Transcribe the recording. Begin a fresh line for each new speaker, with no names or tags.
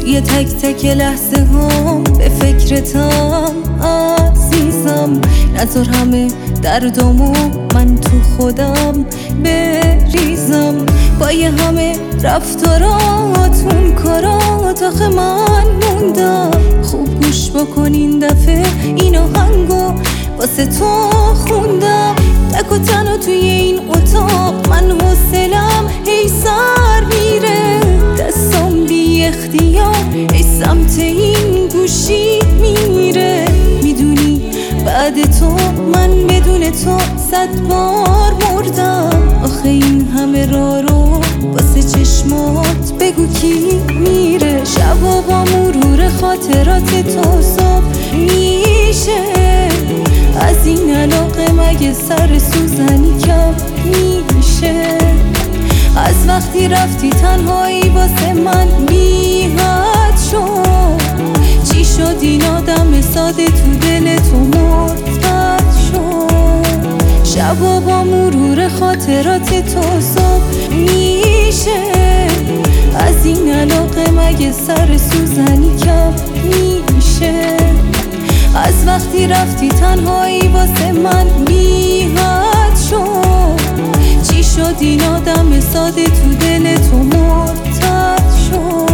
توی تک تک لحظه ها به فکرتم عزیزم. نذار همه دردامو من تو خودم بریزم. با یه همه رفتاراتون کارات آخه من موندم. خوب گوش بکن این دفعه این آهنگو واسه تو خوندم. تک و تنها توی این اتاق من حوصلم هی سر میره. دستام بی اختیار ای سمت این گوشی میره. میدونی بعد تو من بدون تو 100 بار مردم. آخه این همه راه رو واسه چشمات بگو کی میره. شبا با مرور خاطرات تو صبح میشه. از این علاقه مگه سر سوزنی کم میشه؟ از وقتی رفتی تنهایی واسه من بی‌حد شد. چی شد این آدم ساده تو دل تو مرتد شد؟ شبا با مرور خاطرات تو صبح میشه. از این علاقه مگه سر سوزنی کم میشه؟ از وقتی رفتی تنهایی واسه من بی‌حد شد. چی شد این آدم ساده تو دل تو مرتد شد؟